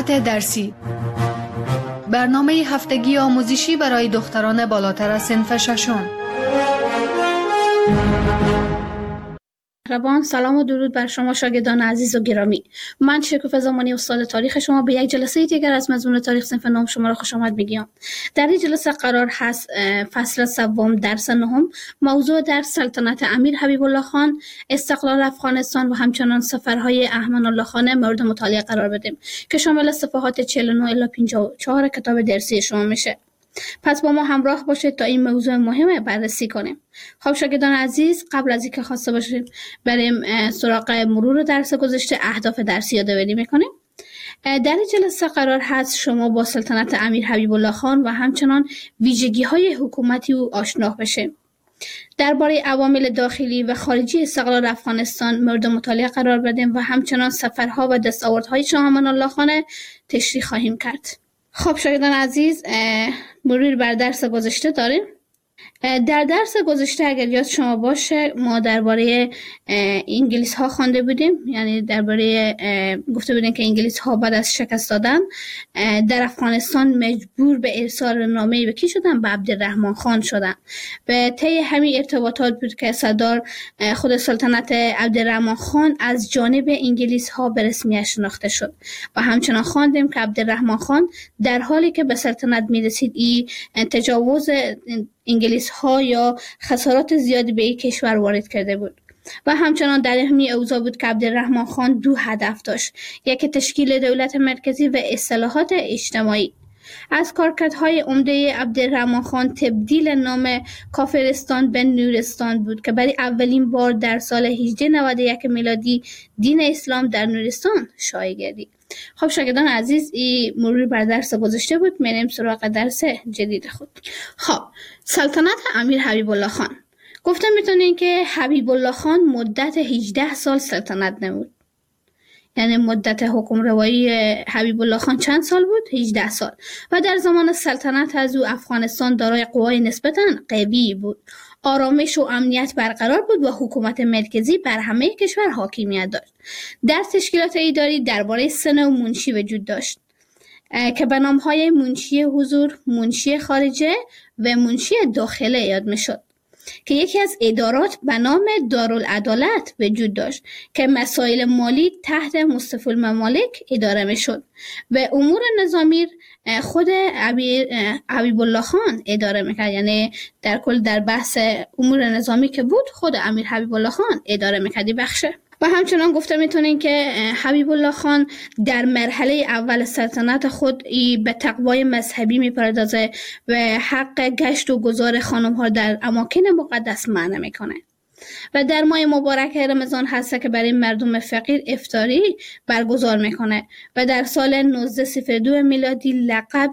سلطنت درسی، برنامه هفتگی آموزشی برای دختران بالاتر از صنف ششم. ربان، سلام و درود بر شما شاگردان عزیز و گرامی. من شکوفه زمانی استاد تاریخ شما به یک جلسه دیگر از مضمون تاریخ صنف نهم شما را خوش آمد میگم. در این جلسه قرار هست فصل سوم درس نهم، موضوع درس سلطنت امیر حبیب الله خان، استقلال افغانستان و همچنان سفرهای احمد الله خان مورد مطالعه قرار بدیم که شامل صفحات 49 الی 54 کتاب درسی شما میشه. پس با ما همراه باشید تا این موضوع مهم بررسی کنیم. خب شاگردان عزیز، قبل از اینکه خواسته باشیم بریم سراغ مرور درس گذشته، اهداف درسی یادآوری میکنیم. در این جلسه قرار هست شما با سلطنت امیر حبیب الله خان و همچنان ویژگی های حکومتی او آشنا بشیم. درباره عوامل داخلی و خارجی استقلال افغانستان مورد مطالعه قرار بدیم و همچنان سفرها و دستاوردهای شاه امان الله خان تشریح خواهیم کرد. خب شاگردان عزیز، مرور بر درس گذشته داریم. در درس گذشته اگر یاد شما باشه ما درباره انگلیس ها خوانده بودیم، یعنی درباره گفته بودیم که انگلیس ها بعد از شکست دادن در افغانستان مجبور به ارسال نامه‌ای به کی شدن؟ به عبدالرحمن خان شدن. به طی همین ارتباطات بود که سردار خود سلطنت عبدالرحمن خان از جانب انگلیس ها به رسمیت شناخته شد و همچنان خواندیم که عبدالرحمن خان در حالی که به سلطنت میرسید این تجاوز انگلیس ها یا خسارات زیادی به این کشور وارد کرده بود و همچنان در همین اوضاع بود که عبدالرحمن خان دو هدف داشت: یکی تشکیل دولت مرکزی و اصلاحات اجتماعی. از کارکردهای عمده عبدالرحمن خان تبدیل نام کافرستان به نورستان بود که برای اولین بار در سال 1891 میلادی دین اسلام در نورستان شایع گردید. خب شاگردان عزیز، این مرور بر درس گذشته بود. میریم سراغ درس جدید خود. خب سلطنت امیر حبیب الله خان، گفته میتونین که حبیب الله خان مدت 18 سال سلطنت نمود. یعنی مدت حکم روایی حبیب الله خان چند سال بود؟ 18 سال. و در زمان سلطنت از او افغانستان دارای قوای نسبتاً قوی بود. آرامش و امنیت برقرار بود و حکومت مرکزی بر همه کشور حاکمیت داشت. در تشکیلات اداری درباره سنا و منشی وجود داشت که به نام‌های منشی حضور، منشی خارجه و منشی داخله یاد می‌شد که یکی از ادارات به نام دارالعدالت وجود داشت که مسائل مالی تحت مصطفی الممالک اداره می‌شد و امور نظامی خود حبیب الله خان اداره میکرد. یعنی در کل در بحث امور نظامی که بود خود امیر حبیب الله خان اداره میکردی بخشه. و همچنان گفته میتونین که حبیب الله خان در مرحله اول سلطنت خود به تقوای مذهبی میپردازه و حق گشت و گذار خانم ها در اماکن مقدس منع میکنه و در ماه مبارک رمضان هست که برای مردم فقیر افطاری برگزار میکنه و در سال 1902 میلادی لقب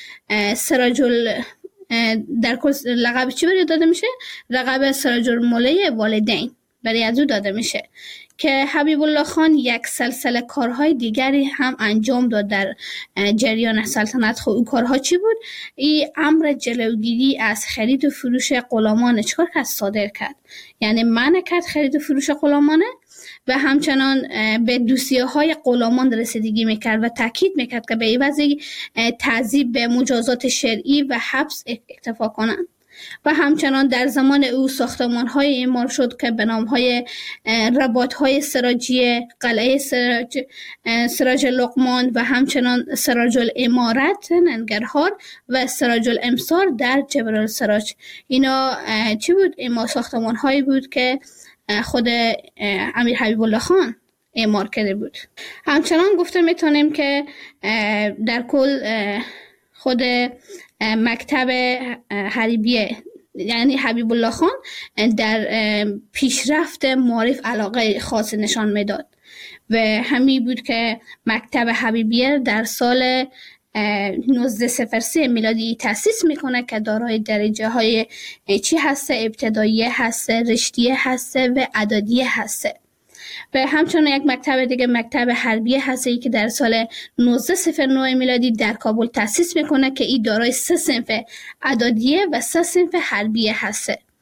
در کل لقب چی برای داده میشه؟ لقب سراج الموله والدین برای از او داده میشه که حبیب الله خان یک سلسله کارهای دیگری هم انجام داد در جریان سلطنت خود. او کارها چی بود؟ این امر جلوگیری از خرید و فروش غلامان چکار کرد؟ صادر کرد. یعنی منع کرد خرید و فروش غلامانه و همچنان به دوسیه‌های غلامان رسیدگی میکرد و تاکید میکرد که به عوض تعذیب به مجازات شرعی و حبس اکتفا کنند. و همچنان در زمان او ساختمان‌های اعمار شد که به نام‌های رباط‌های سراجیه، قلعه سراج لقمان و همچنان سراج الامارت ننگرهار و سراج الامصار در جبل السراج. اینا چی بود؟ اما ساختمان‌هایی بود که خود امیر حبیب الله خان اعمار کرده بود. همچنان گفته میتونیم که در کل خود مکتب حریبیه، یعنی حبیب الله خان در پیشرفت معارف علاقه خاص نشان میداد و همین بود که مکتب حبیبیه در سال 1903 میلادی تأسیس میکنه که دارای درجه های چی هسته؟ ابتداییه هسته، رشتیه هسته و اعدادیه هسته. و همچنان یک مکتب دیگه مکتب حربیه هسته که در سال 1909 میلادی در کابل تأسیس میکنه که این دارای 3 صنف اعدادیه و 3 صنف حربیه هسته.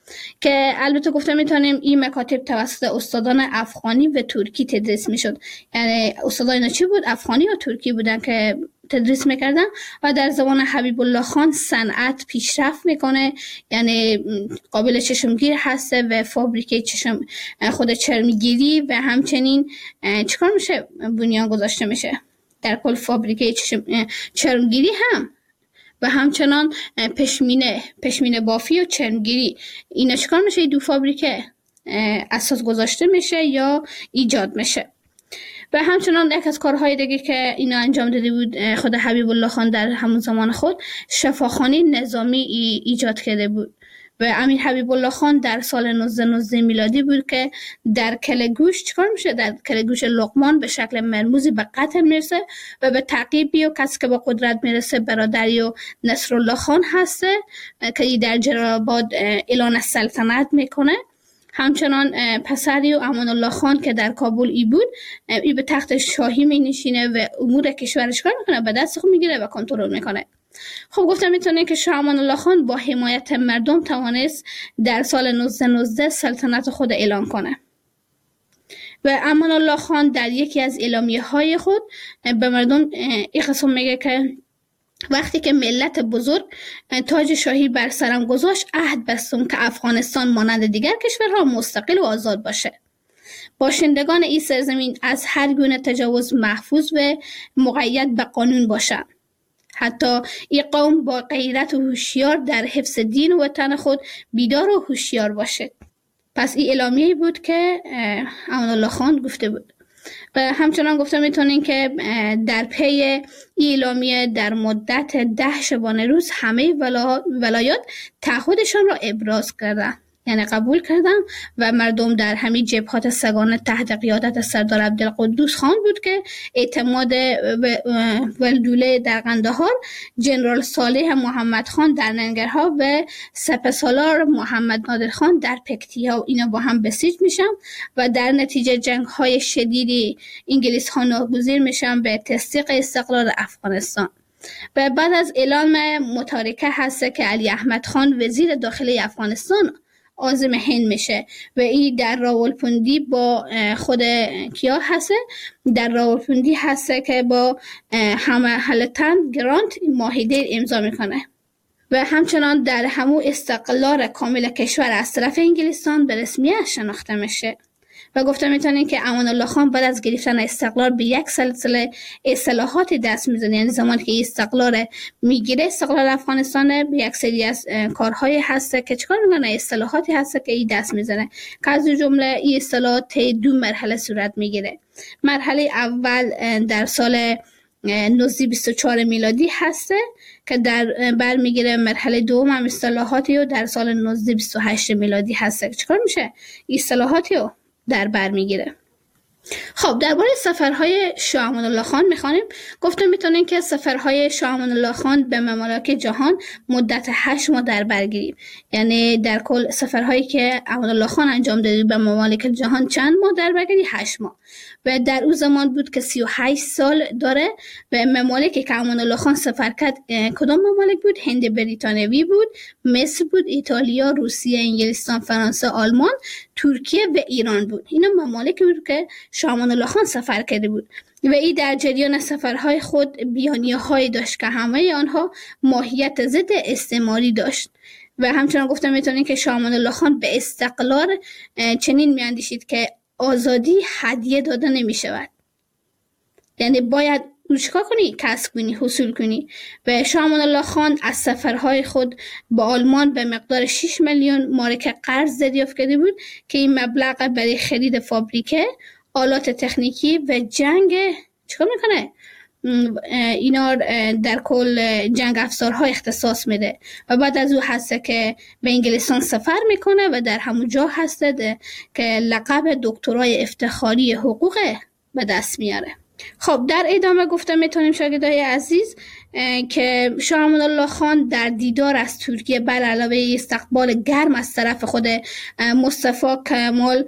که البته گفتم میتونیم این مکاتب توسط استادان افغانی و ترکی تدریس میشد. یعنی استادان اینا چی بود؟ افغانی و ترکی بودن که تدریس میکردن و در زبان حبیب الله خان صنعت پیشرفت میکنه، یعنی قابل چشمگیر هسته و فابریکه خود چرمگیری و همچنین چیکار میشه؟ بنیان گذاشته میشه در کل فابریکه چرمگیری هم و همچنان پشمینه بافی و چرمگیری. اینا چیکار میشه؟ دو فابریکه اساس گذاشته میشه یا ایجاد میشه. و همچنان یک از کارهای دیگه که اینا انجام داده بود خود حبیب الله خان در همون زمان خود شفاخانه نظامی ایجاد کرده بود و امیر حبیب الله خان در سال 1919 میلادی بود که در کلگوش چیکار میشه؟ در کلگوش لقمان به شکل مرموزی به قتل میرسه و به تعقیبی و کسی که با قدرت میرسه برادری و نصرالله خان هسته که در جلال‌آباد اعلان سلطنت میکنه. همچنان پسری و امان الله خان که در کابل ای بود، ای به تخت شاهی می نشینه و امور کشورش کار میکنه، به دست خود میگیره و کنترل میکنه. خب گفتم میتونه که شاه امان الله خان با حمایت مردم توانست در سال 1919 سلطنت خود اعلان کنه و امان الله خان در یکی از اعلامیه های خود به مردم این قسم میگه که وقتی که ملت بزرگ تاج شاهی بر سرم گذاشت عهد بستم که افغانستان مانند دیگر کشورها مستقل و آزاد باشه. باشندگان این سرزمین از هر گونه تجاوز محفوظ و مقید به قانون باشند. حتی این قوم با غیرت و هوشیار در حفظ دین و وطن خود بیدار و هوشیار باشد. پس این اعلامیه بود که امان الله خان گفته بود. و همچنان گفتم میتونین که در پی اعلامیه در مدت 10 شبانه روز همه ولایات تعهدشان را ابراز کردند، یعنی قبول کردم و مردم در همین جبهات سگانه تحت قیادت سردار عبدالقدوس خان بود که اعتماد ولدوله در قندهار، جنرال صالح محمد خان در ننگرهار و سپهسالار محمد نادر خان در پکتیا و اینا با هم بسیج میشن و در نتیجه جنگ های شدیدی انگلیس ها ناگزیر میشن به تصدیق استقلال افغانستان. و بعد از اعلام متارکه هست که علی احمد خان وزیر داخلی افغانستان عازم هند میشه و این در راولپندی با خود کیا هسته؟ در راولپندی هسته که با همالتن گرانت معاهده امضا میکنه و همچنان در همون استقلال کامل کشور از طرف انگلستان به رسمیت شناخته میشه. و گفتم میتونین که امان الله خان بعد از گرفتن استقلال به یک سلسله اصلاحات دست میزنه، یعنی زمانی که استقلال میگیره استقلال افغانستان به یک سری از کارهای هسته که چیکار میکنه، اصلاحاتی هسته که این دست میزنه که از جمله این اصلاحات 2 مرحله صورت میگیره. مرحله اول در سال 1924 میلادی هسته که در برمیگیره، مرحله دوم هم اصلاحاتی و در سال 1928 میلادی هسته. چیکار میشه؟ اصلاحاتی رو در بر میگیره. خب درباره سفرهای شاه امان الله خان میخوانیم. گفتم میتونین که سفرهای شاه امان الله خان به ممالک جهان مدت 8 ماه در بر گیریم، یعنی در کل سفرهایی که امان الله خان انجام داده به ممالک جهان چند ماه در بر گیری؟ 8 ماه. و در اون زمان بود که 38 سال داره و ممالکی که امان الله خان سفر کرد کدام ممالک بود؟ هند بریتانیایی بود، مصر بود، ایتالیا، روسیه، انگلستان، فرانسه، آلمان، ترکیه و ایران بود. اینا ممالکی بود که شاه امان الله خان سفر کرده بود و این در جریان سفرهای خود بیانیه‌هایی داشت که همه آنها ماهیت ضد استعماری داشت. و همچنان گفتم میتونین که شاه امان الله خان به استقلال چنین میاندیشید که آزادی هدیه داده نمی شود، یعنی باید چیکار کنی؟ کسب کنی، حصول کنی. و شاه امان الله خان از سفرهای خود با آلمان به مقدار 6 میلیون مارک قرض دریافت کرده بود که این مبلغ برای خرید فابریکه، آلات تکنیکی و جنگ چیکار میکنه؟ اینا در کل جنگ افزارها اختصاص میده. و بعد از او هسته که به انگلستان سفر میکنه و در همون جا هسته که لقب دکترای افتخاری حقوق به دست میاره. خب در ادامه گفتم میتونیم شاگردای عزیز که شاه امان الله خان در دیدار از ترکیه بر علاوه استقبال گرم از طرف خود مصطفی کمال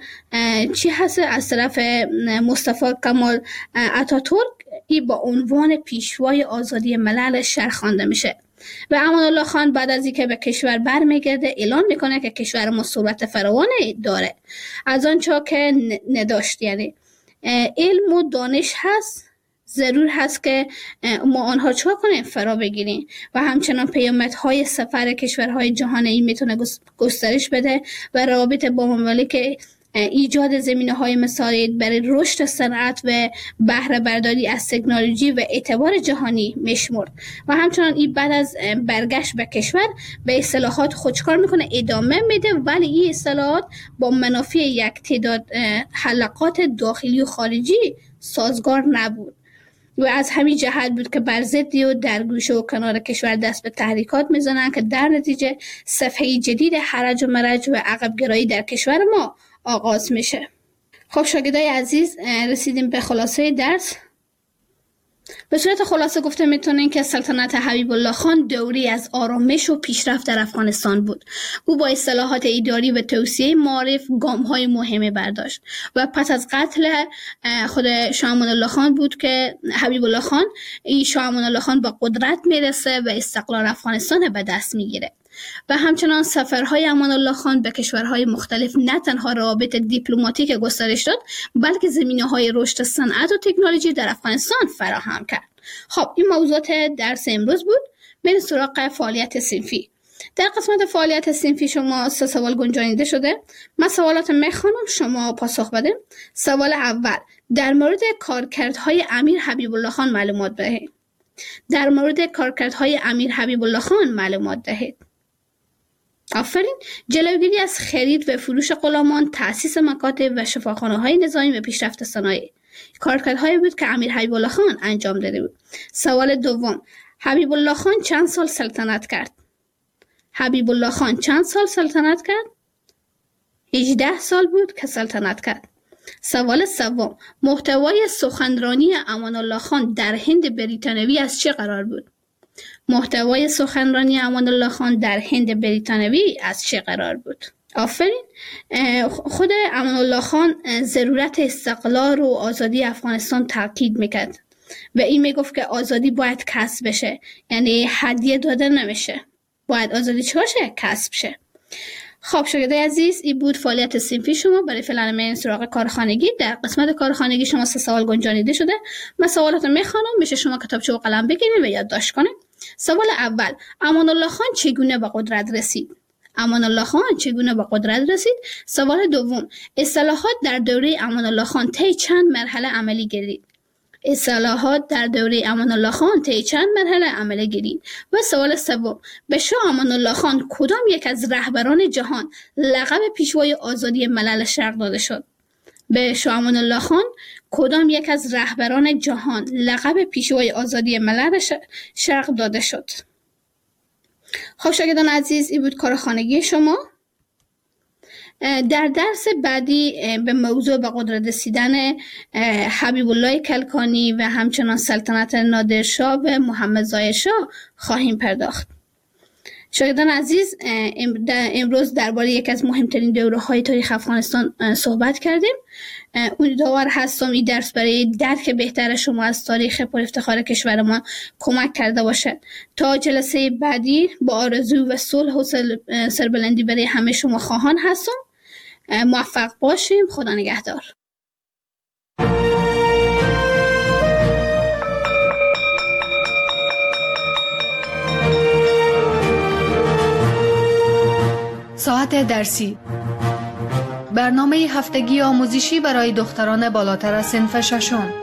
از طرف مصطفی کمال اتاتورک ای با عنوان پیشوای آزادی ملل شهر خوانده میشه و امان الله خان بعد از اینکه به کشور برمیگرده اعلان میکنه که کشور ما ثروت فراوانی داره، از آنچه که نداشت. یعنی علم و دانش هست، ضرور هست که ما آنها چه کنیم؟ فرا بگیریم. و همچنان پیامدهای سفر کشورهای جهانی میتونه گسترش بده و روابط با ممالک ایجاد زمینه‌های مساعد برای رشد صنعت و بهره برداری از تکنولوژی و اعتبار جهانی میشمرد. و همچنان این بعد از برگشت به کشور به اصلاحات خودکار میکنه، ادامه میده، ولی این اصلاحات با منافع یک تعداد حلقات داخلی و خارجی سازگار نبود و از همین جهت بود که بر ضدی و در گوشه و کنار کشور دست به تحریکات میزنن که در نتیجه صفحه جدید هرج و مرج و عقب گرایی در کشور ما آغاز میشه. خب شاگردای عزیز، رسیدیم به خلاصه درس. به صورت خلاصه گفته میتونیم که سلطنت حبیب الله خان دوری از آرامش و پیشرفت در افغانستان بود. او با اصلاحات اداری و توسعه معارف گام‌های مهمی برداشت و پس از قتل خود شاه امان الله خان بود که حبیب الله خان، شاه امان الله خان با قدرت میرسه و استقلال افغانستان به دست میگیره. و همچنان سفرهای امان الله خان به کشورهای مختلف نه تنها روابط دیپلماتیک گسترش داد، بلکه زمینه‌های رشد صنعت و تکنولوژی در افغانستان فراهم کرد. خب این موضوعات درس امروز بود. بریم سراغ فعالیت صنفی. در قسمت فعالیت صنفی شما 3 سوال گنجانیده شده. من سوالات میخوانم، شما پاسخ بدید. سوال اول: در مورد کارکردهای امیر حبیب الله خان معلومات دهید. در مورد کارکردهای امیر حبیب الله خان معلومات دهید. آفرین. جلوگیری از خرید و فروش غلامان، تأسیس مکاتب و شفاخانه‌های نظامی و پیشرفت صنایع کارکردهایی بود که امیر حبیب الله خان انجام داده بود. سوال دوم: حبیب الله خان چند سال سلطنت کرد؟ حبیب الله خان چند سال سلطنت کرد؟ 18 سال بود که سلطنت کرد. سوال سوم: محتوای سخنرانی امان الله خان در هند بریتانوی از چه قرار بود؟ محتوای سخنرانی امان الله خان در هند بریتانوی از چه قرار بود؟ آفرین. خود امان الله خان ضرورت استقلال و آزادی افغانستان تاکید میکرد و این میگفت که آزادی باید کسب بشه، یعنی هدیه داده نمیشه، باید آزادی چه باشه؟ کسب شه. خب شاگردای عزیز، این بود فعالیت صنفی شما. برای فعلا من سراغ کارخانگی. در قسمت کارخانگی شما 3 سوال گنجانیده شده. من سوالات میخوانم، میشه شما کتابچه و قلم بگیرید و یادداشت کنید. سوال اول: امان الله خان چگونه به قدرت رسید؟ امان الله خان چگونه به قدرت رسید؟ سوال دوم: اصلاحات در دوره امان الله خان طی چند مرحله عملی گردید؟ اصلاحات در دوره امان الله خان طی چند مرحله عملی گردید؟ و سوال سوم: به شاه امان الله خان کدام یک از رهبران جهان لقب پیشوای آزادی ملل شرق داده شد؟ به شاه امان الله خان کدام یک از رهبران جهان لقب پیشوای آزادی ملل شرق داده شد؟ خب شاگردان عزیز، این بود کارخانگی شما. در درس بعدی به موضوع به قدرت رسیدن حبیب الله کلکانی و همچنان سلطنت نادرشاه و محمد ظاهر شاه خواهیم پرداخت. شاگردان عزیز، امروز درباره یکی از مهمترین دوره‌های تاریخ افغانستان صحبت کردیم. امیدوار هستم این درس برای درک بهتر شما از تاریخ پر افتخار کشور ما کمک کرده باشد. تا جلسه بعدی با آرزو و صلح و سربلندی برای همه شما خواهان هستم. موفق باشیم. خدا نگهدار. ساعت درسی: برنامه هفتگی آموزشی برای دختران بالاتر از صنف ششم.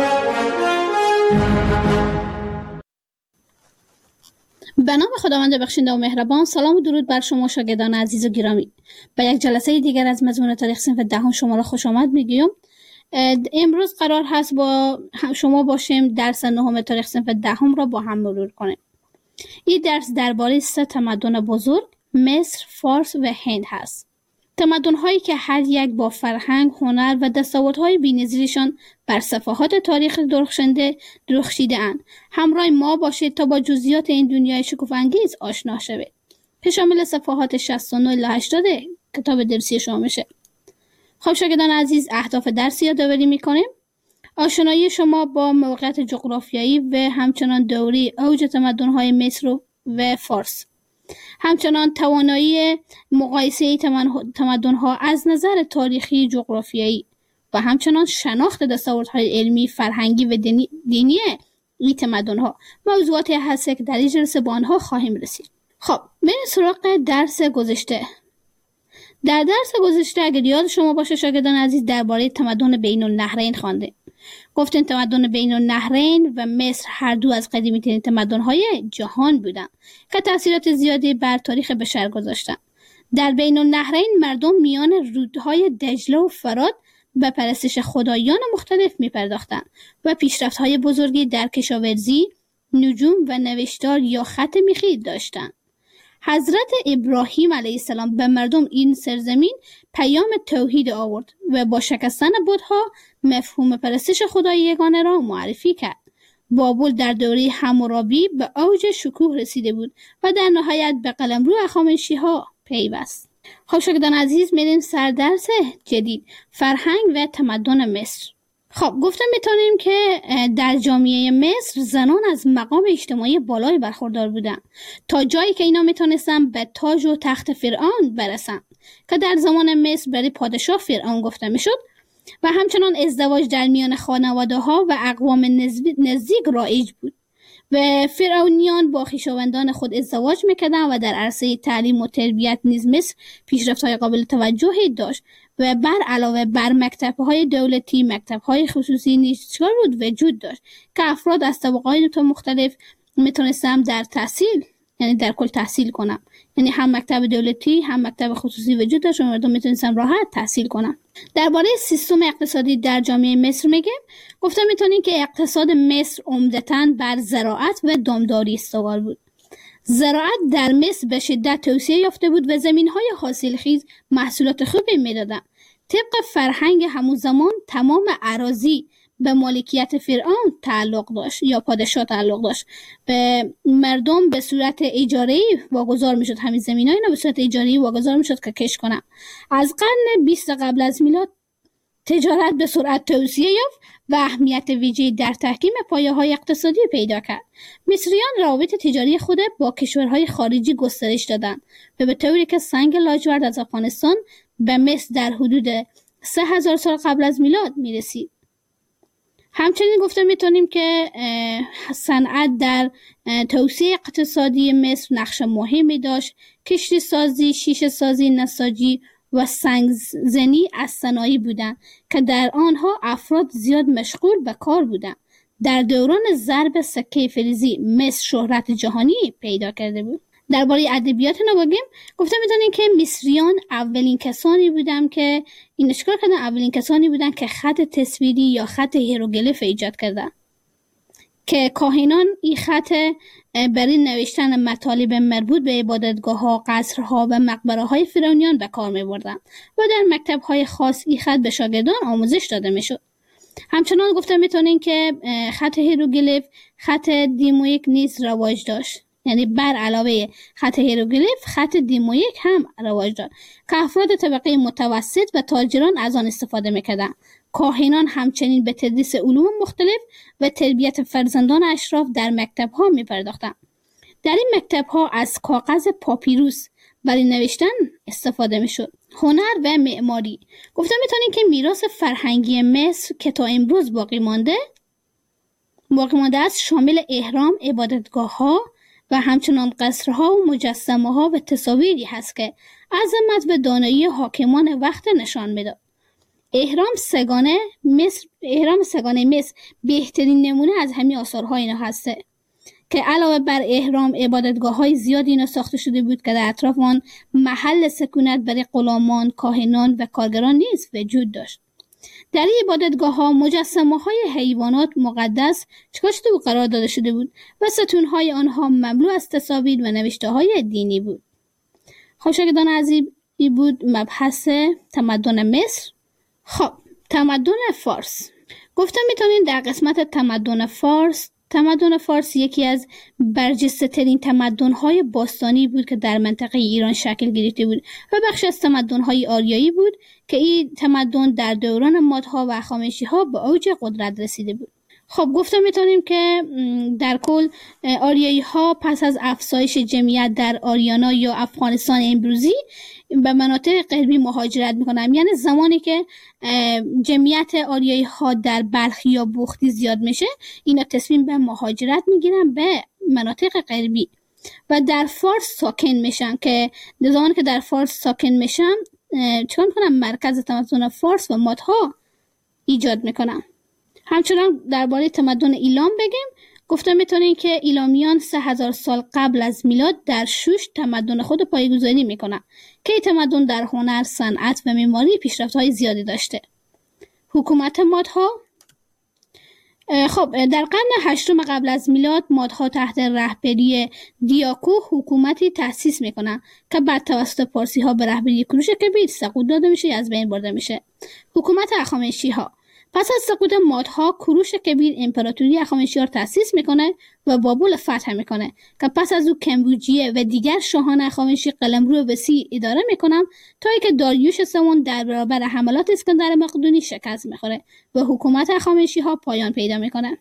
به نام خداوند بخشنده و مهربان. سلام و درود بر شما شاگردان عزیز و گرامی. به یک جلسه دیگر از مضمون تاریخ صنف دهم شما را خوش آمد میگویم. امروز قرار هست با شما باشیم درس 9 تاریخ صنف دهم را با هم مرور کنیم. این درس درباره 3 تمدن بزرگ، مصر، فارس و هند هست. تمدن‌هایی که هر یک با فرهنگ، هنر و دستاوردهای بی‌نظیرشان بر صفحات تاریخ درخشیده‌اند. همراه ما باشید تا با جزئیات این دنیای شگفت‌انگیز آشنا شوید. شامل صفحات 69 الی 80 کتاب درسی شما میشه. خب شاگردان عزیز، اهداف درس یادآوری می‌کنیم. آشنایی شما با موقعیت جغرافیایی و همچنان دوره اوج تمدن‌های مصر و و فارس. همچنان توانایی مقایسه تمدن‌ها از نظر تاریخی، جغرافیایی و همچنان شناخت دستاوردهای علمی، فرهنگی و دینی این تمدن‌ها موضوعاتی هست که در این جلسه با آنها خواهیم رسید. خب بریم سراغ درس گذشته. در درس گذشته اگر یاد شما باشه شاگردان عزیز درباره تمدن بین النهرین خوانده. گفتیم تمدن بین النهرین و مصر هر دو از قدیمی ترین تمدن‌های جهان بودند که تأثیرات زیادی بر تاریخ بشر گذاشتند. در بین النهرین مردم میان رودهای دجله و فرات به پرستش خدایان مختلف می‌پرداختند و پیشرفت‌های بزرگی در کشاورزی، نجوم و نوشتار یا خط میخی داشتند. حضرت ابراهیم علیه السلام به مردم این سرزمین پیام توحید آورد و با شکستن بت‌ها مفهوم پرستش خدای یگانه را معرفی کرد. بابل در دوره حمورابی به اوج شکوه رسیده بود و در نهایت به قلمرو هخامنشی‌ها پیوست. خب شاگردان عزیز میریم سر درس جدید، فرهنگ و تمدن مصر. خب گفتم میتونیم که در جامعه مصر زنان از مقام اجتماعی بالای برخوردار بودن تا جایی که اینا میتونستن به تاج و تخت فرعون برسن که در زمان مصر برای پادشاه فرعون گفته میشد و همچنان ازدواج در میان خانواده ها و اقوام نزدیک رایج بود و فرعونیان با خویشاوندان خود ازدواج میکردن و در عرصه تعلیم و تربیت نیز مصر پیشرفت‌های قابل توجهی داشت و بر علاوه بر مکتب‌های دولتی مکتب‌های خصوصی نیز وجود داشت که افراد از طبقات مختلف میتونستن در تحصیل یعنی در کل تحصیل کنن، یعنی هم مکتب دولتی هم مکتب خصوصی وجود داشت و مردم میتونستن راحت تحصیل کنن. درباره سیستم اقتصادی در جامعه مصر میگم گفتم میتونین که اقتصاد مصر عمدتاً بر زراعت و دامداری استوار بود. زراعت در مصر به شدت توسعه یافته بود و زمین‌های حاصلخیز محصولات خوبی میدادند. طبق فرهنگ همون زمان تمام اراضی به مالکیت فرعون تعلق داشت یا پادشاه تعلق داشت. به مردم به صورت اجاره‌ای واگذار میشد، همین زمین‌ها اینا به صورت اجاره‌ای واگذار میشد که کشت کنن. از قرن 20 قبل از میلاد تجارت به سرعت توسعه یافت و اهمیت ویژه‌ای در تحکیم پایه‌های اقتصادی پیدا کرد. مصریان روابط تجاری خود با کشورهای خارجی گسترش دادند و به طوری که سنگ لاجورد از افغانستان به مصر در حدود 3000 سال قبل از میلاد میرسید. همچنین گفته میتونیم که صنعت در توسعه اقتصادی مصر نقش مهمی داشت. کشتی سازی، شیشه سازی، نساجی و سنگزنی از صنایع بودند که در آنها افراد زیاد مشغول به کار بودند. در دوران ضرب سکه فلزی مصر شهرت جهانی پیدا کرده بود. درباره ادبیات نبگیم گفته میتونیم که مصریان اولین کسانی بودند که این چیکار کردن، اولین کسانی بودند که خط تصویری یا خط هیروگلیف ایجاد کردن که کاهنان این خط برای نوشتن مطالب مربوط به عبادتگاه‌ها، قصرها و مقبره‌های فرعونیان به کار می‌بردند و در مکتب‌های خاص این خط به شاگردان آموزش داده می‌شد. همچنان گفته میتونیم که خط هیروگلیف خط دیمویک نیز رواج داشت، یعنی بر علاوه خط هیروگلیف خط دیمویک هم رواج داشت که افراد طبقه متوسط و تاجران از آن استفاده می‌کردند. کاهنان همچنین به تدریس علوم مختلف و تربیت فرزندان اشراف در مکتب‌ها می‌پرداختند. در این مکتب‌ها از کاغذ پاپیروس برای نوشتن استفاده می‌شد. هنر و معماری گفتم می‌تونیم که میراث فرهنگی مصر که تا امروز باقی مانده است شامل اهرام، عبادتگاه‌ها و همچنان قصرها و مجسمه‌ها و تصاویری هست که عظمت و دانایی حاکمان وقت نشان می‌داد. اهرام سگانه مصر بهترین نمونه از همین آثارهای اینا هسته که علاوه بر اهرام عبادتگاه‌های زیادی اینا ساخته شده بود که در اطراف آن محل سکونت برای غلامان، کاهنان و کارگران نیز وجود داشت. در این عبادتگاه‌ها مجسمه‌های حیوانات مقدس چکار شده بود قرار داده شده بود و ستون‌های آنها مملو از تصاویر و نوشته‌های دینی بود. خب شاگردان عزیز بود مبحث تمدن مصر. خب تمدن فارس گفتم میتونیم در قسمت تمدن فارس یکی از برجسته ترین تمدن‌های باستانی بود که در منطقه ایران شکل گرفته بود و بخش از تمدن‌های آریایی بود که این تمدن در دوران مادها و هخامنشی‌ها به اوج قدرت رسیده بود. خب گفته میتونیم که در کل آریایی ها پس از افزایش جمعیت در آریانا یا افغانستان امروزی به مناطق غربی مهاجرت میکنن. یعنی زمانی که جمعیت آریایی ها در بلخ یا بوختی زیاد میشه، اینا تصمیم به مهاجرت میگیرن به مناطق غربی و در فارس ساکن میشن، که زمانی که در فارس ساکن میشن چون کنن مرکز تمدن فارس و مادها ایجاد میکنن. همچنان درباره تمدن ایلام بگیم، گفته میتونیم که ایلامیان 3000 سال قبل از میلاد در شوش تمدن خود پایه‌گذاری میکنن که تمدن در هنر، صنعت و معماری پیشرفت‌های زیادی داشته. حکومت مادها، خب در قرن 8 قبل از میلاد مادها تحت رهبری دیاکو حکومتی تأسیس میکنن که بعد توسط پارسی ها به رهبری کوروش کبیر سقوط داده میشه یا از بین برده میشه. حکومت هخامنشی ها، پس از سقوط مادها کوروش کبیر امپراتوری هخامنشی ها تأسیس میکنه و بابل فتح میکنه که پس از او کمبوجیه و دیگر شاهان هخامنشی قلمرو وسیع اداره میکنن تا اینکه داریوش سوم در برابر حملات اسکندر مقدونی شکست میخوره و حکومت هخامنشی ها پایان پیدا میکنه.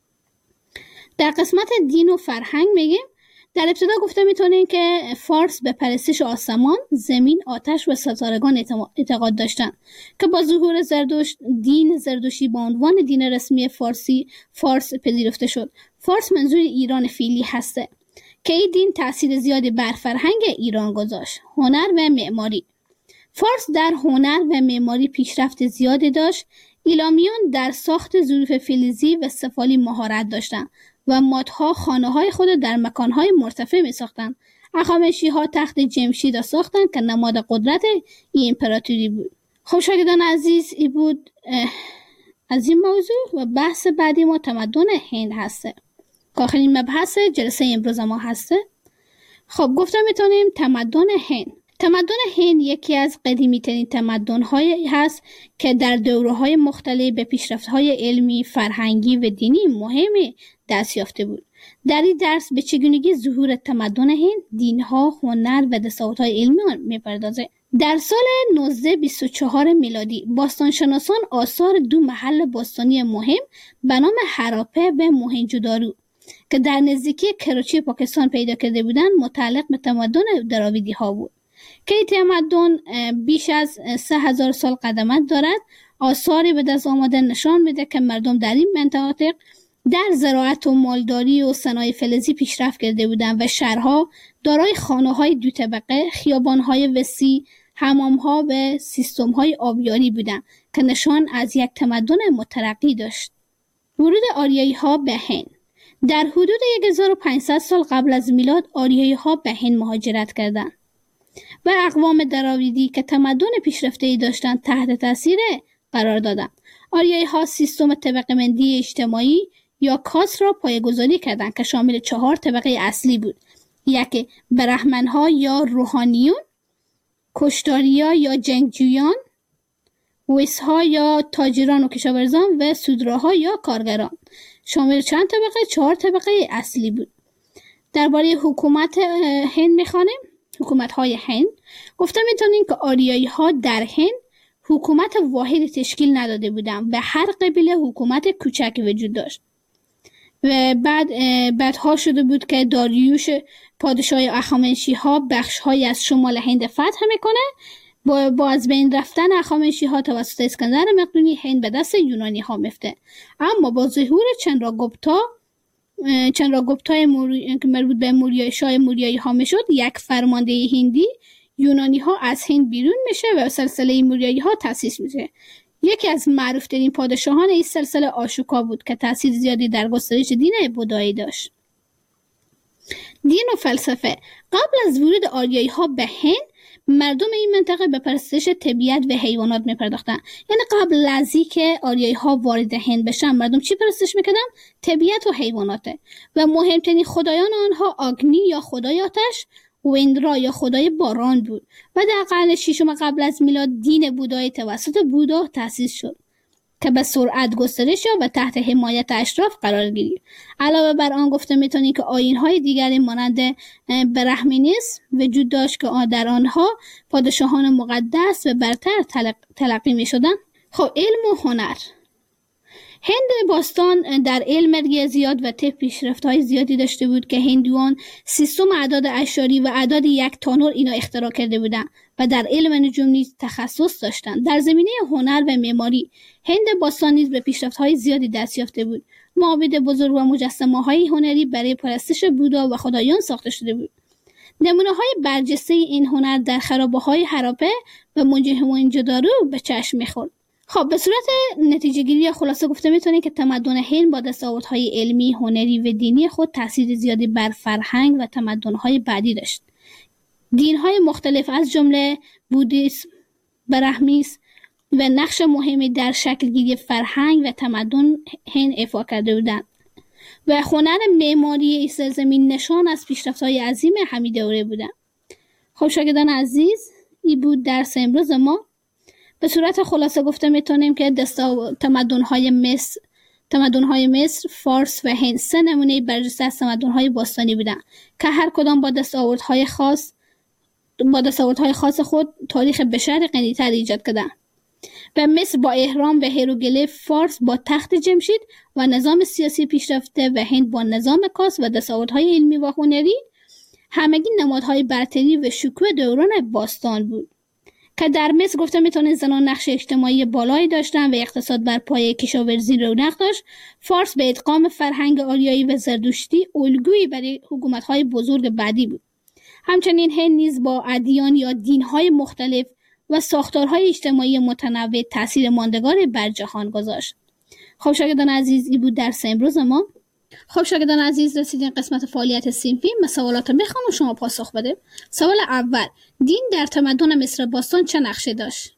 در قسمت دین و فرهنگ میگیم، در ابتدا گفته میتونیم که فارس به پرستش آسمان، زمین، آتش و ستارگان اعتقاد داشتن که با ظهور زردشت دین زردشتی با عنوان دین رسمی فارس پذیرفته شد. فارس منظور ایران فعلی هسته که این دین تأثیر زیادی بر فرهنگ ایران گذاشت. هنر و معماری، فارس در هنر و معماری پیشرفت زیادی داشت. ایلامیان در ساخت ظروف فلزی و سفالی مهارت داشتند و مادها خانه‌های خود در مکان‌های مرتفع می‌ساختند. هخامنشی‌ها تخت جمشید را ساختند که نماد قدرت این امپراتوری بود. خب شاگردان عزیز، این بود از این موضوع و بحث بعدی ما تمدن هند هسته که آخرین مبحث جلسه امروز ما هسته. خب گفته میتونیم تمدن هند یکی از قدیمی‌ترین تمدن‌هایی هست که در دوره‌های مختلف به پیشرفت‌های علمی، فرهنگی و دینی مهمی دست یافته بود. در این درس به چگونگی ظهور تمدن هند، دین‌ها، هنر و دستاوردهای علمی آن می‌پردازه. در سال 1924 میلادی باستانشناسان آثار دو محل باستانی مهم به نام هراپه و موهنجودارو که در نزدیکی کراچی پاکستان پیدا کرده بودند متعلق به تمدن دراویدی‌ها بود که این تمدن بیش از 3000 سال قدمت دارد. آثاری به دست آمده نشان میده که مردم در این مناطق در زراعت و مالداری و صنایع فلزی پیشرفت کرده بودند و شهرها دارای خانه‌های دو طبقه، خیابان‌های وسیع، حمام‌ها و سیستم‌های آبیاری بودند که نشان از یک تمدن مترقی داشت. ورود آریایی‌ها به هند، در حدود 1500 سال قبل از میلاد آریایی‌ها به هند مهاجرت کردند و اقوام دراویدی که تمدن پیشرفته‌ای داشتند تحت تاثیر قرار دادند. آریایی‌ها سیستم طبقه‌بندی اجتماعی یا کاست را پایه‌گذاری کردند که شامل 4 طبقه اصلی بود: یک برهمن‌ها یا روحانیون، کشتاریا یا جنگجویان، ویس‌ها یا تاجران و کشاورزان و سودراها یا کارگران. شامل چند طبقه؟ 4 طبقه اصلی بود. درباره حکومت هند می‌خوانیم. حکومت‌های هند، گفته می‌تونیم که آریایی‌ها در هند حکومت واحد تشکیل نداده بودند. به هر قبیله حکومت کوچکی وجود داشت و بعدها شده بود که داریوش پادشاه هخامنشی‌ها بخش‌هایی از شمال هند فتح میکنه. با از بین رفتن هخامنشی‌ها توسط اسکندر مقدونی هند به دست یونانی‌ها میفته. اما با ظهور چندراگوپتای که مربوط به شاه موریایی ها میشد، یک فرمانده هندی، یونانی ها از هند بیرون میشه و سلسله موریایی ها تأسیس میشه. یکی از معروف ترین پادشاهان این سلسله آشوکا بود که تأثیر زیادی در گسترش دین بودایی داشت. دین و فلسفه، قبل از ورود آریایی ها به هند مردم این منطقه به پرستش طبیعت و حیوانات میپرداختن. یعنی قبل از اینکه آریایی ها وارد هند بشن مردم چی پرستش میکردن؟ طبیعت و حیواناته و مهمترین خدایان آنها آگنی یا خدای آتش، ویندرا یا خدای باران بود و در قرن 6 قبل از میلاد دین بودایی توسط بودا تأسیس شد که به سرعت گسترش یافت و تحت حمایت اشراف قرار گرفت. علاوه بر آن گفته میتونید که آیین‌های دیگری مانند برهمنیسم وجود داشت که در آنها پادشاهان مقدس و برتر تلقی میشدند. خب علم و هنر، هند باستان در علم ریاضیات و طب پیشرفت‌های زیادی داشته بود که هندوان سیستم اعداد اعشاری و اعداد یک تا 9 اینا اختراع کرده بودند و در علم نجوم نیز تخصص داشتند. در زمینه هنر و معماری هند باستان نیز به پیشرفت‌های زیادی دست یافته بود. معابد بزرگ و مجسمه‌های هنری برای پرستش بودا و خدایان ساخته شده بود. نمونه‌های برجسته این هنر در خرابه‌های هراپه و موهنجودارو به چشم می‌خورد. خب به صورت نتیجه گیری یا خلاصه گفته میتونه که تمدن هند با دستاوردهای علمی، هنری و دینی خود تاثیر زیادی بر فرهنگ و تمدن‌های بعدی داشت. دین‌های مختلف از جمله بودیسم، برهمیسم و نقش مهمی در شکل‌گیری فرهنگ و تمدن هند ایفا کرده بودند و هنر معماری این سرزمین نشان از پیشرفت‌های عظیم همین دوره بودند. خب شاگردان عزیز، این بود درس امروز ما. به صورت خلاصه گفته میتونیم که تمدن‌های مصر، فارس و هند 3 نمونه برجسته از تمدن‌های باستانی بودند که هر کدام با دستاوردهای خاص خود تاریخ بشر غنی‌تر ایجاد کردند. و مصر با اهرام و هیروگلیف، فارس با تخت جمشید و نظام سیاسی پیشرفته و هند با نظام کاس و دستاوردهای علمی و هنری همگی نمادهای برتری و شکوه دوران باستان بود. که در مصر گفته میتونه زنان نقش اجتماعی بالایی داشتن و اقتصاد بر پایه کشاورزی رونق داشت. فارس به ادغام فرهنگ آریایی و زردشتی الگویی برای حکومت‌های بزرگ بعدی بود. همچنین هند نیز با ادیان یا دین‌های مختلف و ساختارهای اجتماعی متنوع تأثیر ماندگار بر جهان گذاشت. خب شاگردان عزیز، این بود درس امروز ما. خب شاگردان عزیز، رسیدین قسمت فعالیت صنفی. من سوالات میخوام و شما پاسخ بده. سوال اول: دین در تمدن مصر باستان چه نقشی داشت؟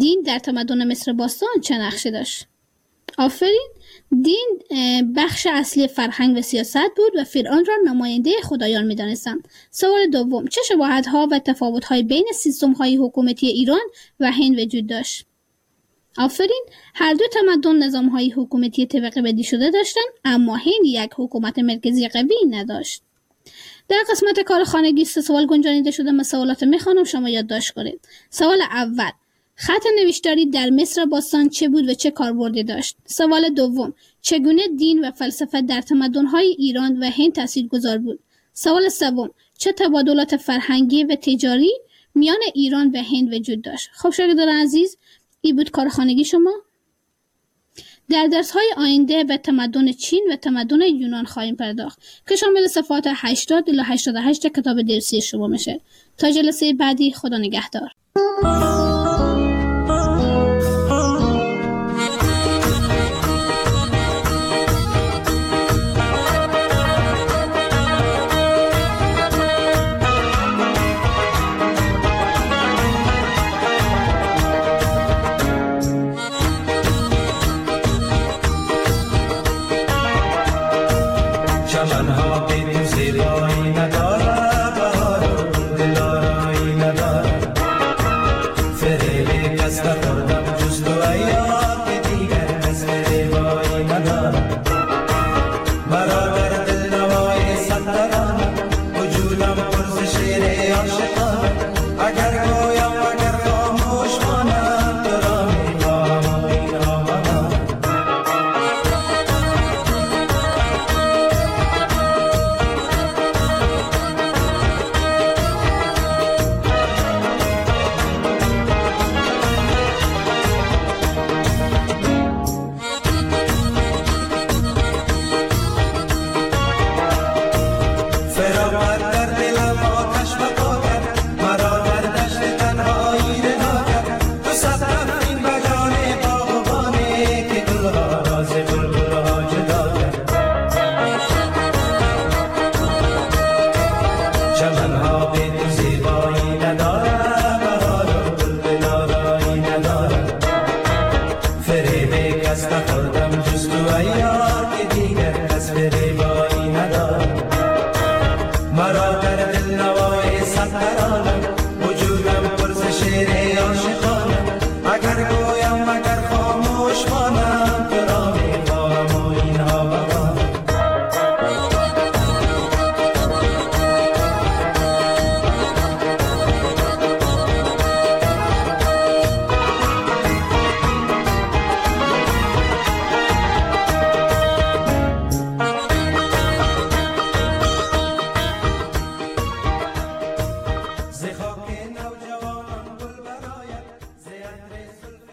آفرین. دین بخش اصلی فرهنگ و سیاست بود و فرعون را نماینده خدایان می‌دانستند. سوال دوم: چه شباهت‌ها و تفاوت‌های بین سیستم‌های حکومتی ایران و هند وجود داشت؟ آفرین. هر دو تمدن نظام‌های حکومتی طبقه بندی شده داشتند، اما هند یک حکومت مرکزی قوی نداشت. در قسمت کار خانگی 3 سوال گنجانیده شده. من سوالات میخوانم، شما یادداشت کنید. سوال اول: خط نوشتاری در مصر باستان چه بود و چه کاربردی داشت؟ سوال دوم: چگونه دین و فلسفه در تمدن‌های ایران و هند تاثیرگذار بود؟ سوال سوم: چه تبادلات فرهنگی و تجاری میان ایران و هند وجود داشت؟ خب شاگردان عزیز، این بود کار خانگی شما. در درس‌های آینده به تمدن چین و تمدن یونان خواهیم پرداخت که شامل صفحات 80 الی 88 کتاب درسی شما میشه. تا جلسه بعدی، خدا نگهدار. وجودم پرس شعر عاشقانه، اگر گویم اگر خاموش مانم